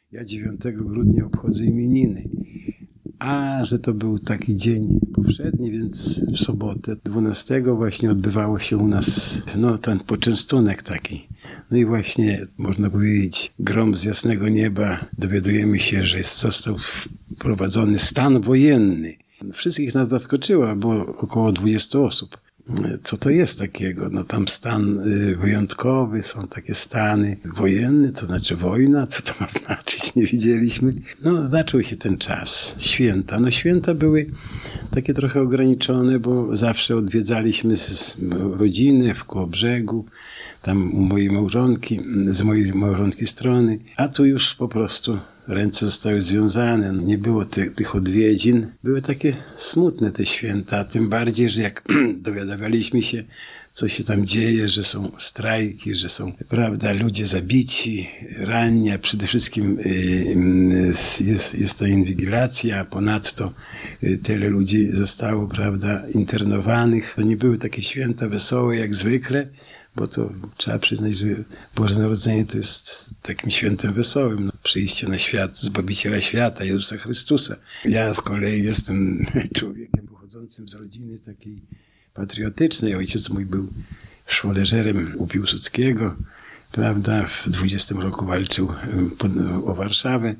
Ja 9 grudnia obchodzę imieniny. A że to był taki dzień powszedni, więc w sobotę 12 właśnie odbywało się u nas ten poczęstunek taki. No i właśnie, można powiedzieć, grom z jasnego nieba. Dowiadujemy się, że został wprowadzony stan wojenny. Wszystkich nas zaskoczyło, było około 20 osób. Co to jest takiego? No tam stan wyjątkowy, są takie stany wojenne, to znaczy wojna, co to ma znaczyć, nie wiedzieliśmy. No zaczął się ten czas, święta. No święta były takie trochę ograniczone, bo zawsze odwiedzaliśmy z rodziny w Kołobrzegu, tam u mojej małżonki, z mojej małżonki strony, a tu już po prostu ręce zostały związane, nie było tych odwiedzin. Były takie smutne te święta, tym bardziej, że jak dowiadywaliśmy się, co się tam dzieje, że są strajki, że są, prawda, ludzie zabici, ranni, a przede wszystkim jest to inwigilacja, a ponadto tyle ludzi zostało, prawda, internowanych. To nie były takie święta wesołe jak zwykle, bo to trzeba przyznać, że Boże Narodzenie to jest takim świętem wesołym. No, przyjście na świat Zbawiciela świata, Jezusa Chrystusa. Ja z kolei jestem człowiekiem pochodzącym z rodziny takiej patriotycznej. Ojciec mój był szwoleżerem u Piłsudskiego, prawda, w 20 roku walczył o Warszawę.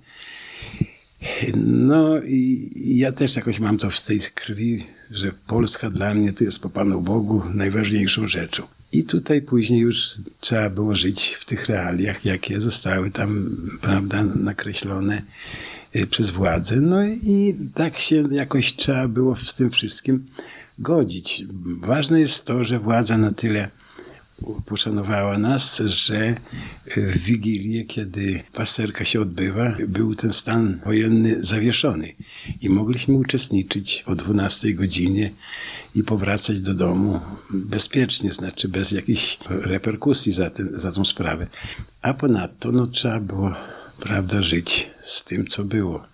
No i ja też jakoś mam to w tej krwi, że Polska dla mnie to jest po Panu Bogu najważniejszą rzeczą. I tutaj później już trzeba było żyć w tych realiach, jakie zostały tam, prawda, nakreślone przez władzę. No i tak się jakoś trzeba było z tym wszystkim godzić. Ważne jest to, że władza na tyle poszanowała nas, że w Wigilię, kiedy pasterka się odbywa, był ten stan wojenny zawieszony i mogliśmy uczestniczyć o 12 godzinie i powracać do domu bezpiecznie, znaczy bez jakichś reperkusji za tą sprawę. A ponadto trzeba było, prawda, żyć z tym, co było.